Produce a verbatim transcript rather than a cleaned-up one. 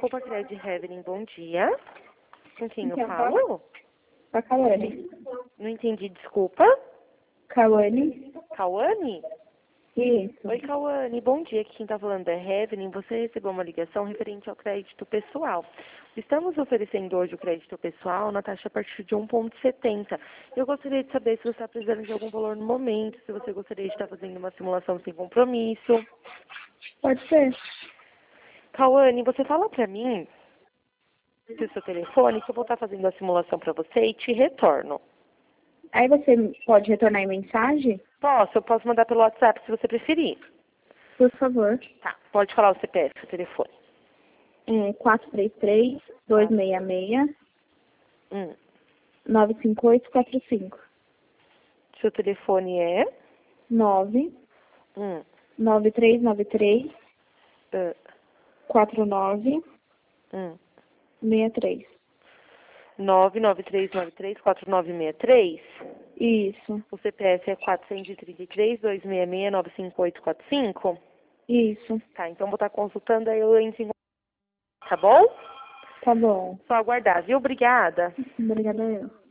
Copa Cred Heaven, bom dia. Com quem eu Então, falo? A Cauane. Não entendi, desculpa. Cauane? Cauane? Isso. Oi, Cauane, bom dia. Aqui quem tá falando é Heaven. Você recebeu uma ligação referente ao crédito pessoal. Estamos oferecendo hoje o crédito pessoal na taxa a partir de um vírgula setenta. Eu gostaria de saber se você está precisando de algum valor no momento, se você gostaria de estar fazendo uma simulação sem compromisso. Pode ser. Cauane, você fala pra mim se o seu telefone, que eu vou estar fazendo a simulação para você e te retorno. Aí você pode retornar em mensagem? Posso, eu posso mandar pelo WhatsApp se você preferir. Por favor. Tá, pode falar o C P F, o telefone. É quatro três três, dois seis seis, Hum. nove cinco oito quatro cinco. Seu telefone é? nove Hum. nove três nove três, Uh. quatro nove Hum. seis três. nove nove três nove três quatro nove seis três. Isso. O C P F é quatro três três, dois seis seis, nove cinco oito quatro cinco. Isso. Tá, então vou estar consultando, aí eu entro em contato, tá bom? Tá bom. Só aguardar, viu? Obrigada. Obrigada eu.